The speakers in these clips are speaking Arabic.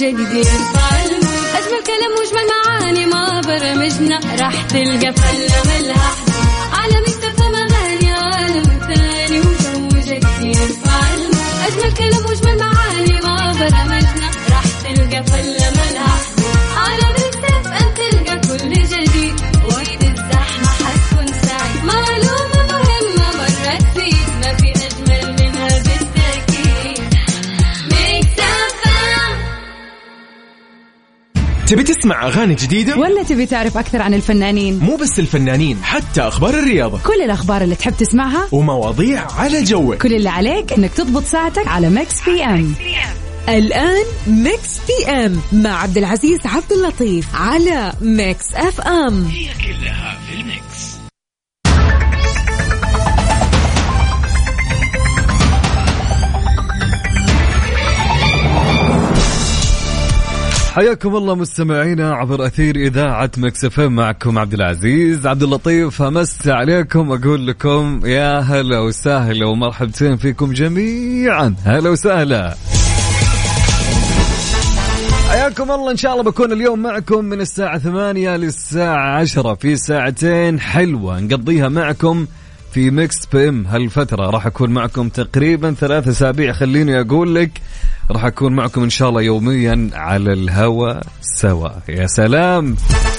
جديد أجمل كلام وأجمل معاني ما برمجنا راح تلقى فلة ملها على مكتب مغاني عالم ثاني وجو جديد أجمل كلام وأجمل معاني ما برمجنا راح تلقى فلة ملها على مكتب أن تلقى كل جديد وقت الزحمة حتكون سعيد معلومة مهمة مرة تفيد ما في أجمل منها بالتأكيد تبي تسمع أغاني جديدة؟ ولا تبي تعرف أكثر عن الفنانين؟ مو بس الفنانين، حتى أخبار الرياضة، كل الأخبار اللي تحب تسمعها ومواضيع على جوك. كل اللي عليك إنك تضبط ساعتك على ميكس بي أم. الآن ميكس بي أم مع عبد العزيز عبد اللطيف على ميكس أف أم. هي كلها في الميكس. حياكم الله مستمعينا عبر أثير إذاعة ميكس اف ام، معكم عبد العزيز عبد اللطيف. همست عليكم أقول لكم يا هلا وسهلا ومرحبتين فيكم جميعا. هلا وسهلا، حياكم الله. إن شاء الله بكون اليوم معكم من الساعة 8 للساعة 10 في ساعتين حلوة نقضيها معكم في ميكس بي ام. هالفترة راح أكون معكم تقريبا 3 أسابيع، خليني أقول لك راح أكون معكم إن شاء الله يوميا على الهواء سوا. يا سلام.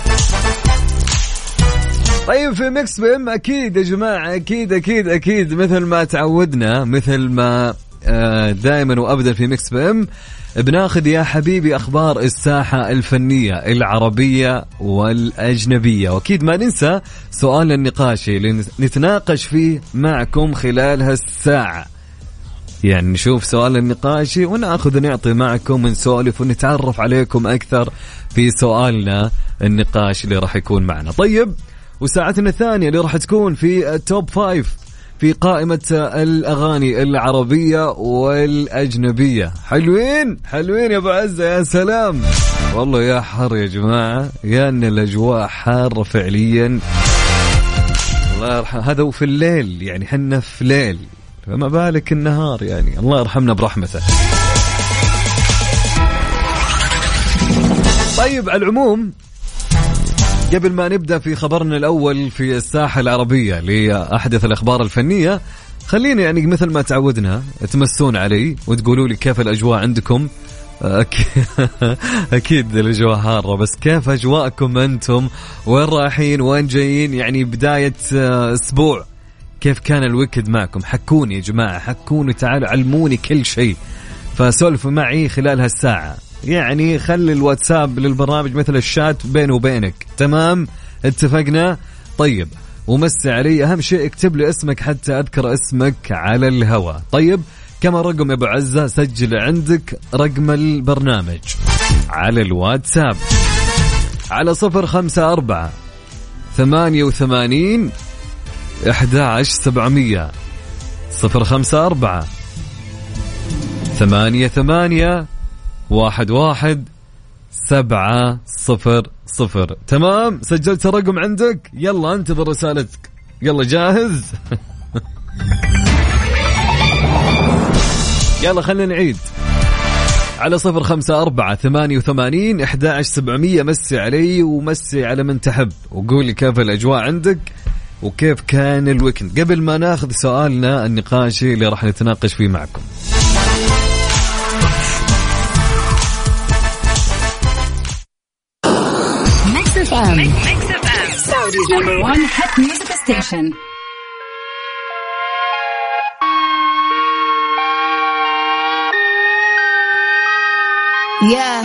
طيب في ميكس بي ام أكيد يا جماعة، أكيد أكيد أكيد مثل ما تعودنا، مثل ما دائما وأبدا في ميكس بي ام بناخذ يا حبيبي أخبار الساحة الفنية العربية والأجنبية، وأكيد ما ننسى سؤال النقاشي اللي نتناقش فيه معكم خلال هالساعة. يعني نشوف سؤال النقاشي ونأخذ ونعطي معكم ونسولف ونتعرف عليكم أكثر في سؤالنا النقاش اللي راح يكون معنا. طيب وساعتنا الثانية اللي راح تكون في التوب 5 في قائمة الأغاني العربية والأجنبية. حلوين حلوين يا أبو عزة، يا سلام. والله يا حر يا جماعة، يا أن الأجواء حارة فعليا. الله يرحم، هذا وفي الليل، يعني حنا في ليل فما بالك النهار، يعني الله يرحمنا برحمته. طيب على العموم قبل ما نبدأ في خبرنا الأول في الساحة العربية لأحدث الأخبار الفنية، خلينا يعني مثل ما تعودنا تمسون علي وتقولوا لي كيف الأجواء عندكم. أكيد الأجواء حارة، بس كيف أجواءكم أنتم؟ وين رايحين وين جايين؟ يعني بداية أسبوع كيف كان الويكند معكم؟ حكوني يا جماعة، حكوني، تعالوا علموني كل شيء، فسولفوا معي خلال هالساعة. يعني خلي الواتساب للبرنامج مثل الشات بيني وبينك، تمام؟ اتفقنا؟ طيب ومسي علي، أهم شيء اكتب لي اسمك حتى أذكر اسمك على الهواء. طيب كما رقم يا أبو عزة، سجل عندك رقم البرنامج على الواتساب على 054 88 11700 054 88 11700. تمام، سجلت الرقم عندك؟ يلا انتظر رسالتك، يلا جاهز؟ يلا خلينا نعيد على 054 88 11700. مسي علي ومسي على من تحب وقولي كيف الأجواء عندك وكيف كان الويكند، قبل ما ناخذ سؤالنا النقاشي اللي راح نتناقش فيه معكم. Mix FM, Saudi's #1 hit music station. Yeah.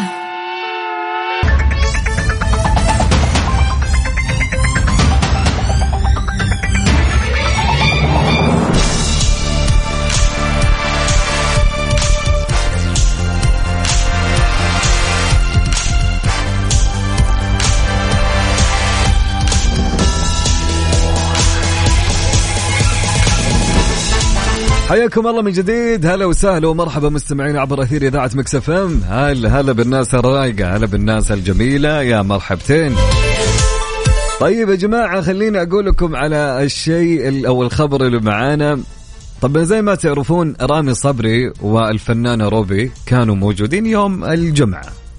حياكم الله من جديد، هلا وسهلا ومرحبا مستمعين عبر أثير إذاعة ميكس اف ام. هلا بالناس الرايقة، هلا بالناس الجميلة، يا مرحبتين. طيب يا جماعة خليني أقول لكم على الشيء أو الخبر اللي معانا. طبعا زي ما تعرفون رامي صبري والفنانة روبي كانوا موجودين يوم الجمعة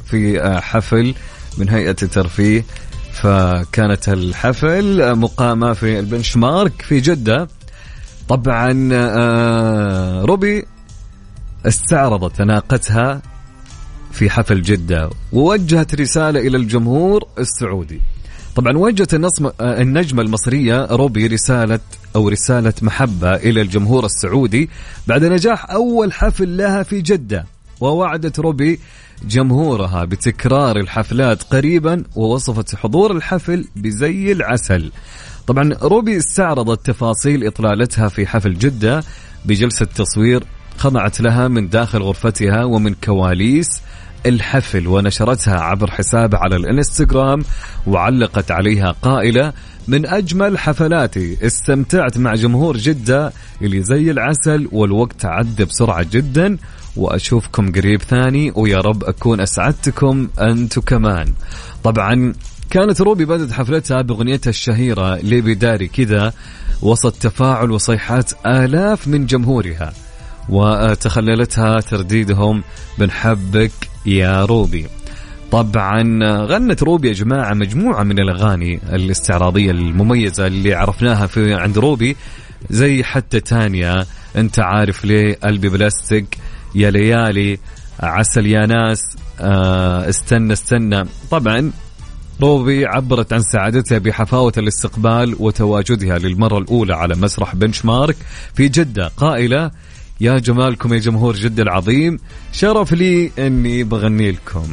في حفل من هيئة الترفيه. فكانت الحفل مقامة في البنش مارك في جدة. طبعا روبي استعرضت أناقتها في حفل جدة ووجهت رسالة إلى الجمهور السعودي. طبعا وجهت النجمة المصرية روبي رسالة محبة إلى الجمهور السعودي بعد نجاح أول حفل لها في جدة، ووعدت روبي جمهورها بتكرار الحفلات قريبا، ووصفت حضور الحفل بزي العسل. طبعا روبي استعرضت تفاصيل إطلالتها في حفل جدة بجلسة تصوير خضعت لها من داخل غرفتها ومن كواليس الحفل، ونشرتها عبر حسابها على الانستغرام، وعلقت عليها قائلة: من أجمل حفلاتي، استمتعت مع جمهور جدة اللي زي العسل، والوقت عدى بسرعة جدا، وأشوفكم قريب ثاني، ويا رب أكون أسعدتكم أنتو كمان. طبعا كانت روبي بدأت حفلتها بأغنيتها الشهيرة ليبي داري كذا وسط تفاعل وصيحات آلاف من جمهورها، وتخللتها ترديدهم بنحبك يا روبي. طبعا غنت روبي يا جماعة مجموعة من الأغاني الاستعراضية المميزة اللي عرفناها في عند روبي، زي حتى تانيا، انت عارف ليه، قلبي بلاستيك، يا ليالي، عسل يا ناس، استنى. طبعا روبي عبرت عن سعادتها بحفاوة الاستقبال وتواجدها للمرة الأولى على مسرح بنش مارك في جدة، قائلة: يا جمالكم يا جمهور جدة العظيم، شرف لي أني بغني لكم.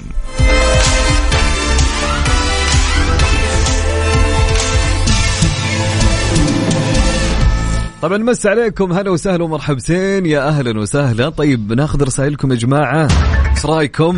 طبعا مس عليكم، هلا وسهلا ومرحبتين، يا أهلا وسهلا. طيب ناخذ رسائلكم يا جماعة، ايش رايكم؟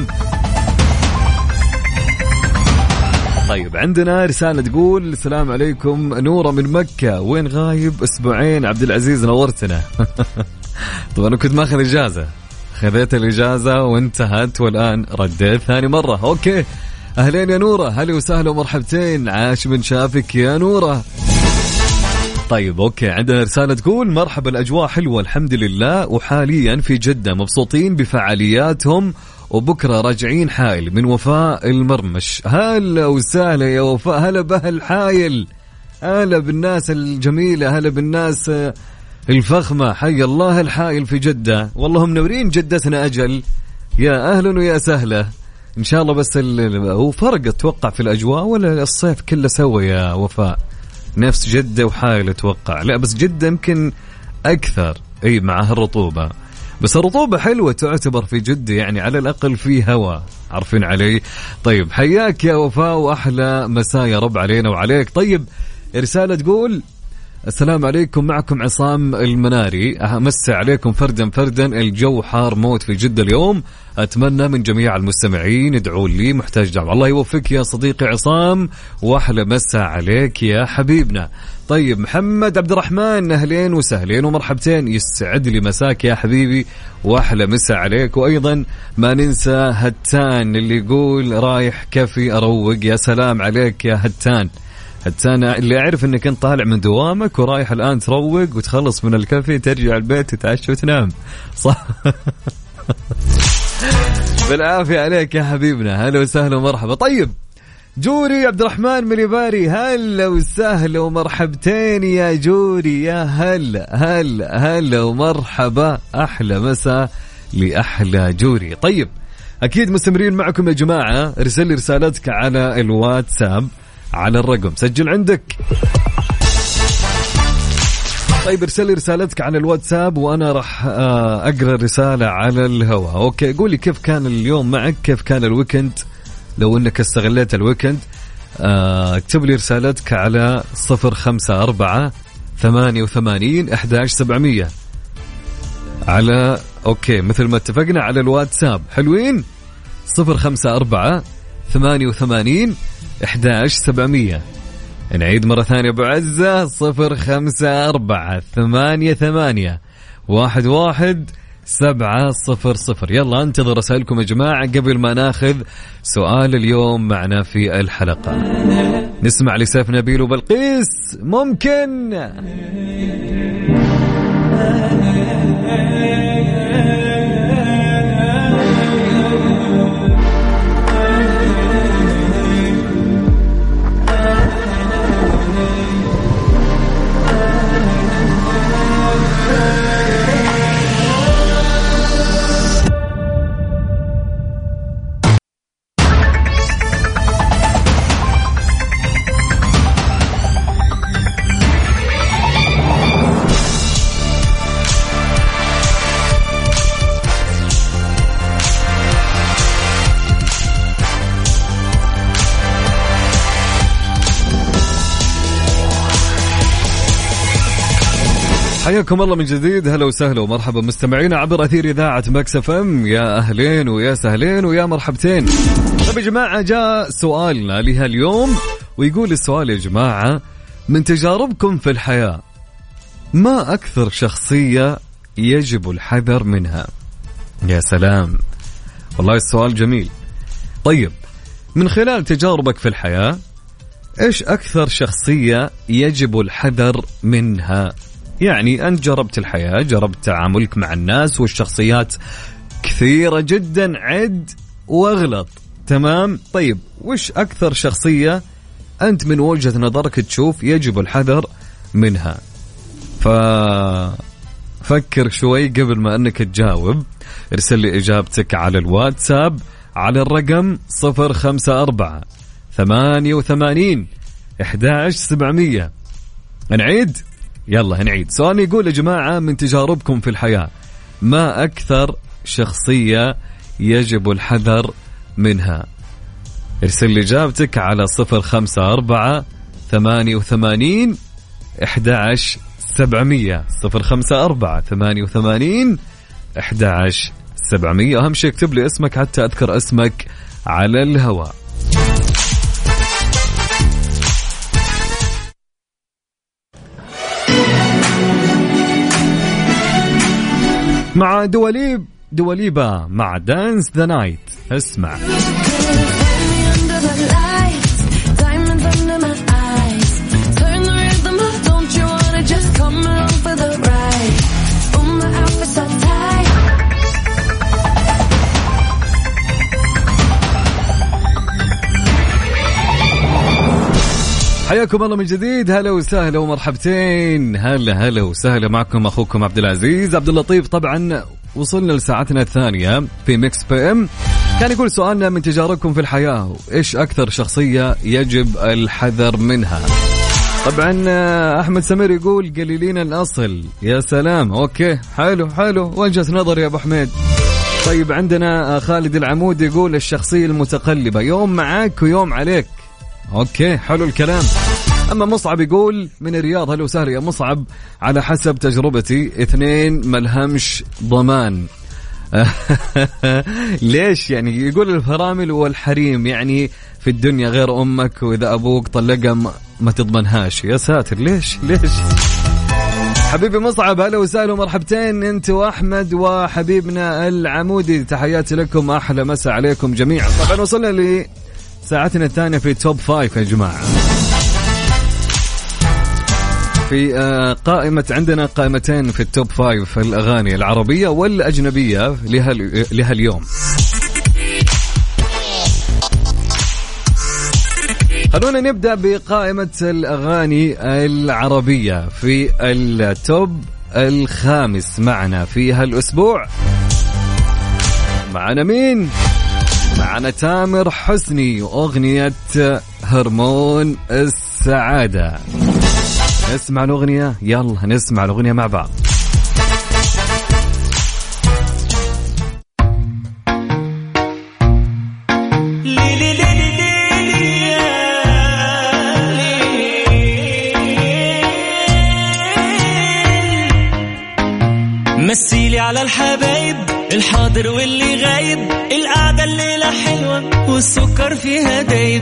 طيب عندنا رسالة تقول: السلام عليكم، نورة من مكة، وين غايب أسبوعين؟ عبد العزيز نورتنا. طبعا أنا كنت ماخذ إجازة، خذيت الإجازة وانتهت، والآن رديت ثاني مرة. أوكي، أهلين يا نورة، هلا وسهلا ومرحبتين، عاش من شافك يا نورة. طيب أوكي، عندنا رسالة تقول: مرحبا، الأجواء حلوة الحمد لله، وحاليا في جدة مبسوطين بفعالياتهم، وبكرة راجعين حائل. من وفاء المرمش. هلا وسهلا يا وفاء، هلا بأهل حائل، هلا بالناس الجميلة، هلا بالناس الفخمة، حي الله الحائل في جدة، والله منورين جدتنا أجل، يا أهلا ويا سهلا إن شاء الله. بس هو فرق أتوقع في الأجواء، ولا الصيف كله سوى يا وفاء نفس جدة وحائل أتوقع؟ لا بس جدة يمكن أكثر، أي معها الرطوبة، بس الرطوبة حلوة تعتبر في جدة، يعني على الأقل في هواء، عارفين علي. طيب حياك يا وفاء، وأحلى مساء يا رب علينا وعليك. طيب رسالة تقول: السلام عليكم، معكم عصام المناري، أمسي عليكم فردا فردا، الجو حار موت في جدة اليوم، أتمنى من جميع المستمعين يدعوا لي، محتاج دعوة. الله يوفقك يا صديقي عصام، وأحلى مساء عليك يا حبيبنا. طيب محمد عبد الرحمن، أهلين وسهلين ومرحبتين، يسعد لي مساك يا حبيبي، وأحلى مساء عليك. وأيضا ما ننسى هتان اللي يقول: رايح كفي أروق، يا سلام عليك يا هتان. أنا اللي أعرف أنك أنت طالع من دوامك ورايح الآن تروق وتخلص من الكافي، ترجع البيت تتعشى وتنام، صح؟ بالعافية عليك يا حبيبنا، هلا وسهلا ومرحبا. طيب جوري عبد الرحمن مليباري، هلا وسهلا ومرحبتين يا جوري، يا هلا ومرحبا، أحلى مساء لأحلى جوري. طيب أكيد مستمرين معكم يا جماعة، ارسل لي رسالتك على الواتساب على الرقم، سجل عندك. طيب ارسل لي رسالتك على الواتساب وأنا راح أقرأ الرسالة على الهواء. أوكي، قولي كيف كان اليوم معك، كيف كان الويكند، لو أنك استغليت الويكند. اكتب لي رسالتك على 054-88-11700 على أوكي مثل ما اتفقنا على الواتساب. حلوين، 054-88-11700. نعيد مرة ثانية أبو عزة، 054-88-11700. يلا انتظر رسائلكم يا جماعة قبل ما ناخذ سؤال اليوم معنا في الحلقة. نسمع لسيف نبيل وبلقيس، ممكن. حياكم الله من جديد، هلا وسهلا ومرحبا مستمعينا عبر أثير إذاعة مكس اف ام. يا أهلين ويا سهلين ويا مرحبتين. طيب يا جماعة، جاء سؤالنا لهاليوم ويقول السؤال يا جماعة: من تجاربكم في الحياة ما أكثر شخصية يجب الحذر منها؟ يا سلام، والله السؤال جميل. طيب، من خلال تجاربك في الحياة إيش أكثر شخصية يجب الحذر منها؟ يعني أنت جربت الحياة، جربت تعاملك مع الناس والشخصيات كثيرة جدا، عد واغلط، تمام؟ طيب، وش أكثر شخصية أنت من وجهة نظرك تشوف يجب الحذر منها؟ ففكر شوي قبل ما أنك تجاوب. ارسل لي إجابتك على الواتساب على الرقم 054 88 11700. نعيد، يلا هنعيد. سؤال يقول يا جماعة: من تجاربكم في الحياة ما أكثر شخصية يجب الحذر منها؟ ارسل لي إجابتك على 054 88 11700. 054 88 11700. أهم شيء اكتب لي اسمك حتى أذكر اسمك على الهواء. مع دواليبا مع دانس ذا نايت. اسمع. حياكم الله من جديد، هلا وسهلا ومرحبتين. هلا وسهلا معكم أخوكم عبد العزيز عبد اللطيف. طبعا وصلنا لساعتنا الثانية في ميكس بي ام. كان يقول سؤالنا: من تجاربكم في الحياة إيش أكثر شخصية يجب الحذر منها؟ طبعا أحمد سمير يقول: قليلين الأصل. يا سلام، أوكي، حلو وجهة نظر يا أبو حميد. طيب، عندنا خالد العمود يقول: الشخصية المتقلبة، يوم معاك ويوم عليك. اوكي، حلو الكلام. اما مصعب يقول من الرياض: هلا وسهلا يا مصعب، على حسب تجربتي 2 ملهمش ضمان. ليش يعني؟ يقول الفرامل والحريم، يعني في الدنيا غير امك، واذا ابوك طلقها ما تضمنهاش. يا ساتر، ليش حبيبي مصعب، هلا وسهلا ومرحبتين انت واحمد وحبيبنا العمودي. تحياتي لكم، احلى مساء عليكم جميعا. طبعا وصلنا ساعتنا الثانية في توب 5 يا جماعة. في قائمة، عندنا قائمتين في التوب 5 في الأغاني العربية والأجنبية لها اليوم. خلونا نبدأ بقائمة الأغاني العربية. في التوب 5 معنا في هالأسبوع معنا مين؟ معنا تامر حسني وأغنية هرمون السعادة. نسمع الأغنية، يلا نسمع الأغنية مع بعض. مسيلي على الحبايب الحاضر واللي غايب، القعدة الليلة حلوة والسكر فيها دايب.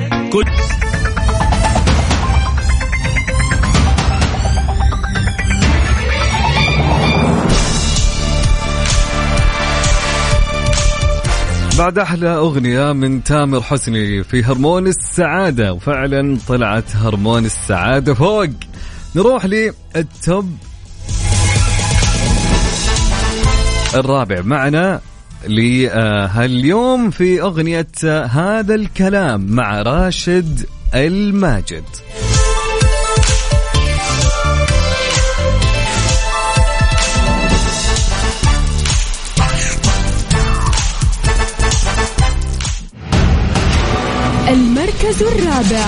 بعد أحلى أغنية من تامر حسني في هرمون السعادة، وفعلا طلعت هرمون السعادة فوق. نروح للتوب الرابع معنا لهاليوم في أغنية هذا الكلام مع راشد الماجد. المركز الرابع.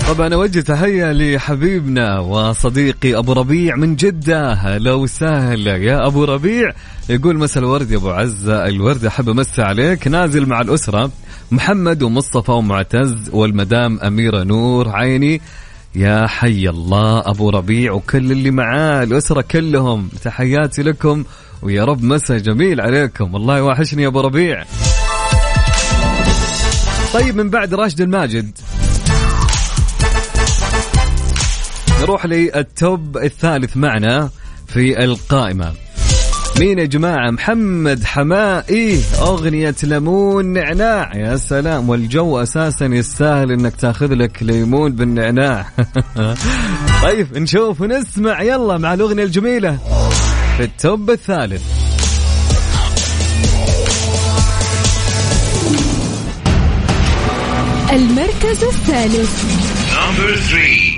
طبعا أوجه تحية لحبيبنا وصديقي أبو ربيع من جدة. لو سهل يا أبو ربيع، يقول مساء الورد يا أبو عزة، الورد أحب أمسي عليك، نازل مع الأسرة محمد ومصطفى ومعتز والمدام أميرة نور عيني. يا حي الله أبو ربيع وكل اللي معاه الأسرة كلهم، تحياتي لكم ويا رب مساء جميل عليكم، والله واحشني يا أبو ربيع. طيب من بعد راشد الماجد نروح للتوب الثالث معنا في القائمة. مين يا جماعة؟ محمد حمائي، أغنية ليمون نعناع. يا سلام، والجو أساسا يستاهل إنك تاخذ لك ليمون بالنعناع. طيب نشوف ونسمع يلا مع الأغنية الجميلة في التوب الثالث. المركز الثالث. Number 3.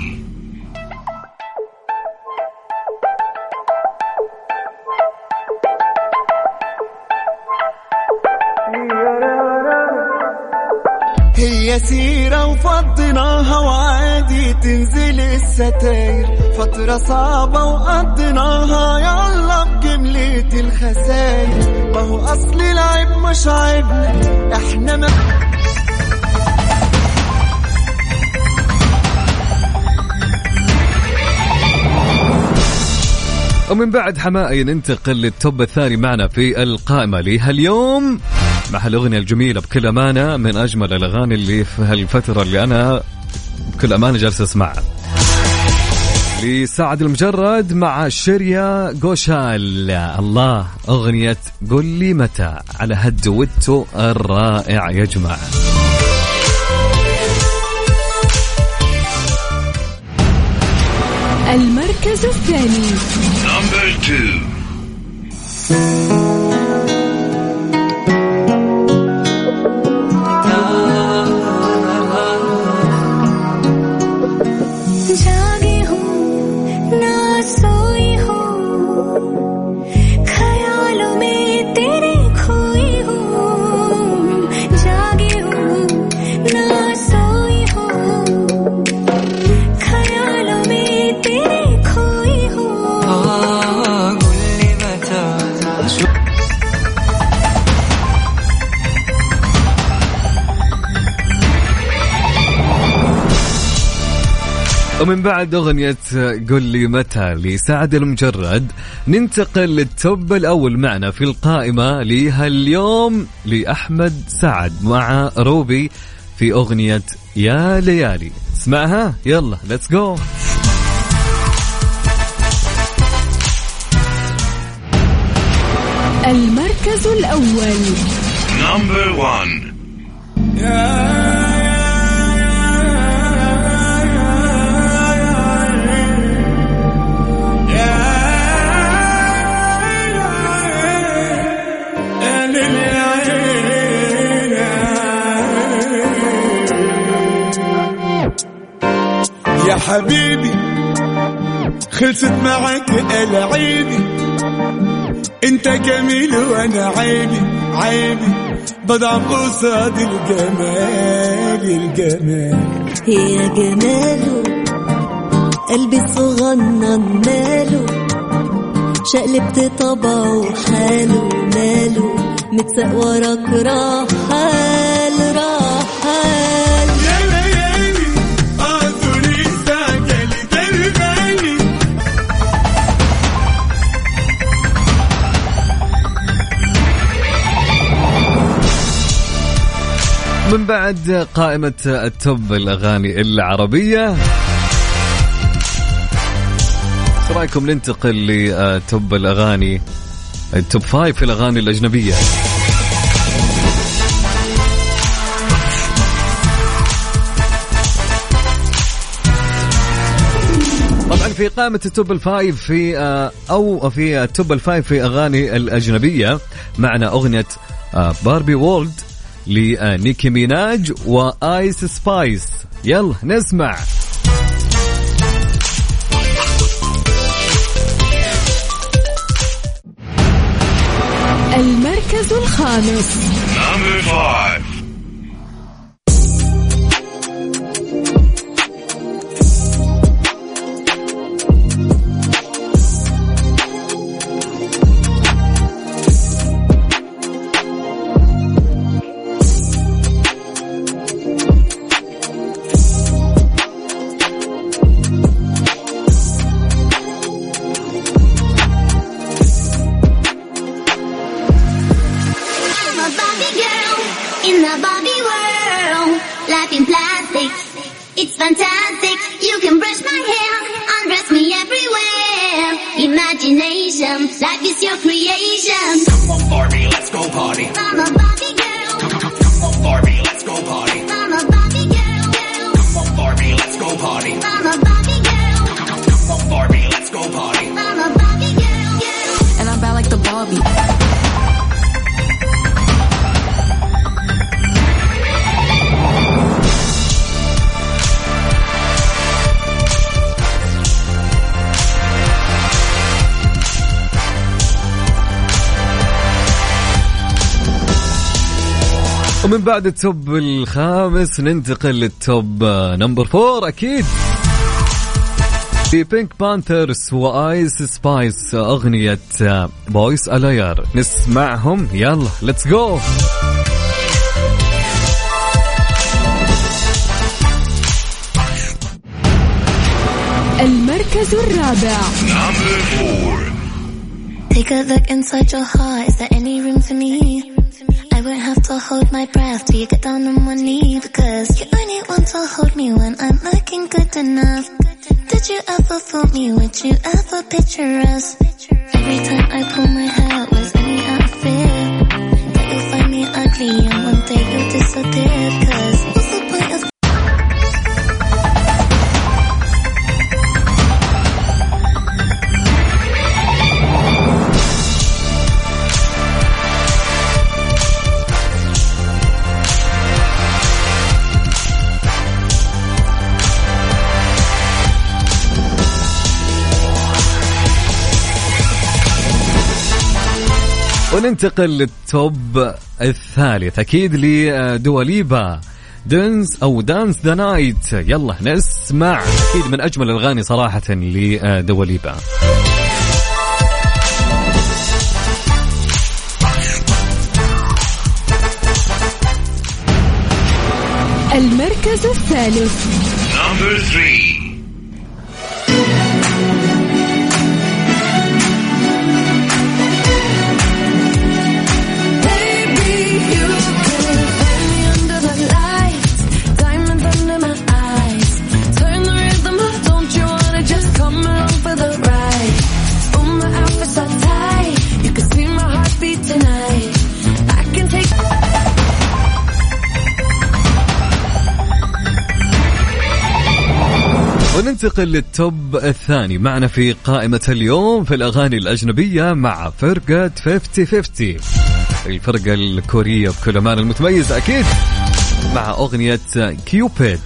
هي سيرة وفضيناها وعادي تنزل الستاير، فترة صعبة وقضيناها يلا بجملة الخساير، ما هو أصل العيب مش عيبنا احنا ما ومن بعد حمائي ننتقل للتوب الثاني معنا في القائمة لهاليوم مع الأغنية الجميلة بكل أمانة، من أجمل الأغاني اللي في هالفترة اللي أنا بكل أمانة جالس أسمعها، لسعد المجرد مع شيريا غوشال. الله، أغنية قل لي متى على هالدويتو الرائع يا جماعة. المركز الثاني. Number 2. ومن بعد أغنية قل لي متى لسعد المجرد ننتقل للتوب الأول معنا في القائمة لهاليوم لأحمد سعد مع روبي في أغنية يا ليالي. اسمعها يلا let's go. المركز الأول. Number 1. يا حبيبي خلصت معك العيبي، انت جميل وانا عيبي عيبي، بضعف قصاد الجمال الجمال. يا جماله قلبي صغنن ماله، شقلبت طبعه حاله ماله، متسق وراك رحال رحال. يا ليالي اعذري ساجلي درباني. من بعد قائمة التوب الأغاني العربية، ايش رايكم ننتقل لتوب الأغاني التوب 5 في الأغاني الأجنبية. طبعا في قائمة التوب الفايف في أو في التوب الفايف في أغاني الأجنبية معنا أغنية باربي وورلد لنيكي ميناج وآيس سبايس. يلا نسمع. المركز الخامس. Number 5. fantastic. You can brush my hair, undress me everywhere. Imagination, life is your creation. Come on Barbie, let's go party. I'm a Barbie girl. Come on Barbie, let's go party. I'm a Barbie girl. Come on Barbie, let's go party. I'm a Barbie girl. Come on Barbie, let's go party. I'm a Barbie girl. And I'm bad like the Barbie. ومن بعد التوب الخامس ننتقل للتوب نمبر 4 أكيد في بينك بانثرز وآيس سبايس أغنية بويس ألاير. نسمعهم يلا ليتس جو. المركز الرابع. Number 4. Take a look inside your heart. Is there any room for me? I won't have to hold my breath till you get down on one knee, because you only want to hold me when I'm looking good enough. Did you ever fool me? Would you ever picture us? Every time I pull my hair out, was only out of fear that you'll find me ugly and one day you'll disappear. Cause what's the point of وننتقل للتوب الثالث أكيد لدواليبا دانس أو دانس ذا نايت. يلا نسمع أكيد من أجمل الأغاني صراحة لدواليبا. المركز الثالث. Number 3. وننتقل للتوب الثاني معنا في قائمة اليوم في الأغاني الأجنبية مع فرقة 50-50 الفرقة الكورية بكل أمان المتميزة أكيد مع أغنية كيوبيد.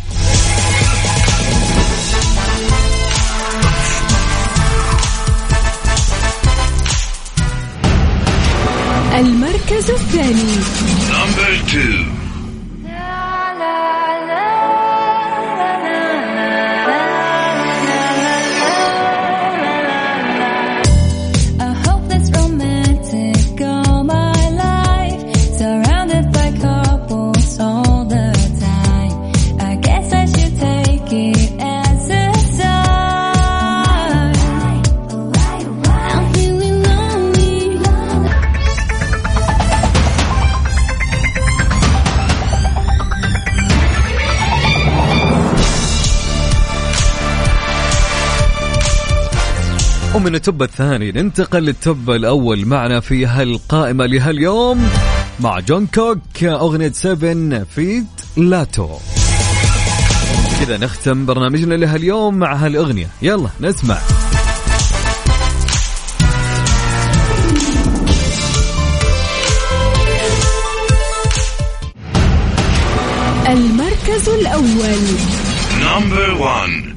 المركز الثاني. Number 2. ومن التوب الثاني ننتقل للتوب الأول معنا في هالقائمة لهاليوم مع جون كوك أغنية 7 فيت لاتو. كذا نختم برنامجنا لهاليوم مع هالأغنية. يلا نسمع. المركز الأول. Number 1.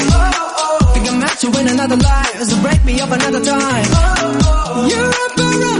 Win another life, so break me up another time. You're up around.